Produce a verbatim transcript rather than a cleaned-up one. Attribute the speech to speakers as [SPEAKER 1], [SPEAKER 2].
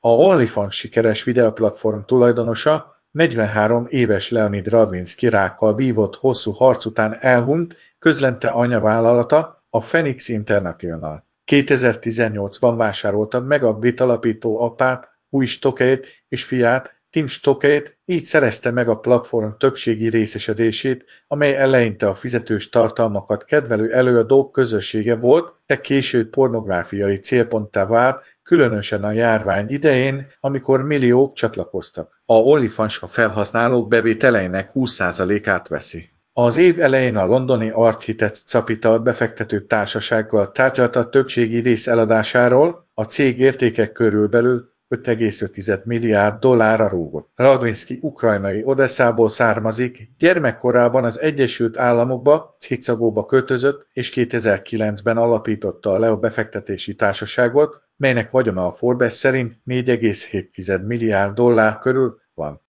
[SPEAKER 1] A OnlyFans sikeres videóplatform tulajdonosa, negyvenhárom éves Leonid Radvinsky rákkal vívott hosszú harc után elhunyt, közlente anyavállalata, a Phoenix International. kétezer-tizennyolcban vásárolta meg a Bit alapító apát, új Stockeyt és fiát, Tim Stockeyt, így szerezte meg a platform többségi részesedését, amely eleinte a fizetős tartalmakat kedvelő előadók közössége volt, de később pornográfiai célponttá vált, különösen a járvány idején, amikor milliók csatlakoztak. A OnlyFans a felhasználók bevételeinek húsz százalékát veszi. Az év elején a londoni Architet Capital befektető társasággal tárgyalt a többségi rész eladásáról, a cég értékek körülbelül öt egész öt milliárd dollárra rúgott. Radvinsky ukrajnai Odesszából származik, gyermekkorában az Egyesült Államokba, Cicagóba költözött, és kétezer-kilencben alapította a Leo befektetési társaságot, melynek vagyona a Forbes szerint négy egész hét milliárd dollár körül van.